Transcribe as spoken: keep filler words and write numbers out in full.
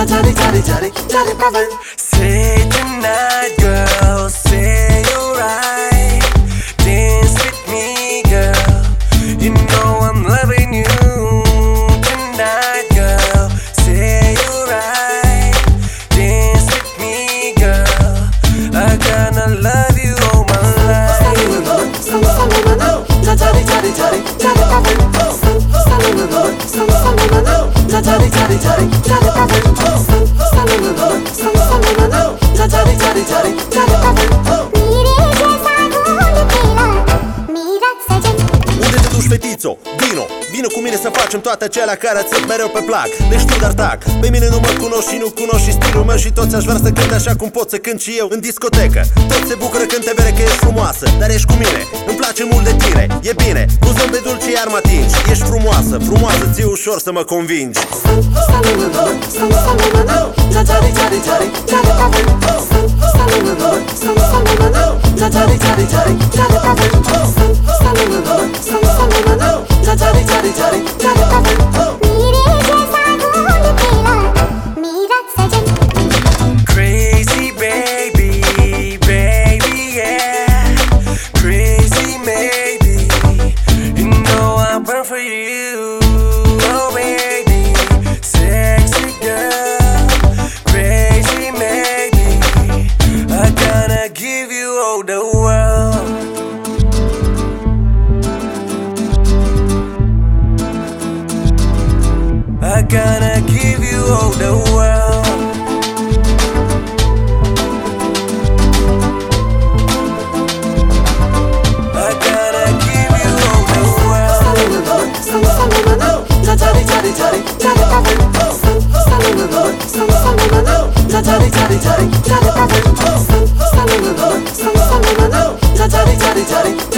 Say tonight, girl, say you're right. Dance with me, girl. You know I'm loving you tonight, girl. Say you're right. Dance with me, girl. I gonna love you all my life. Unde te duci, fetițo? Vino, vino cu mine să facem toate acelea care ți mereu pe plac. Deci tu dar tac, pe mine nu mă cunoști și nu cunoști și stilul meu. Și toți aș vrea să cânt așa cum pot să cânt și eu în discotecă. Toți se bucură când te vede că ești frumoasă, dar ești cu mine, îmi place mult de tine. E bine, cu zâmbet dulce iar mă atingi. Ești frumoasă, frumoasă, ți-e ușor să mă convingi. Crazy baby, baby, yeah. Crazy maybe. You know I burn for you, oh baby. Sexy girl, crazy maybe. I gonna give you all the world. I gonna give you all the world. I gonna give you all the world.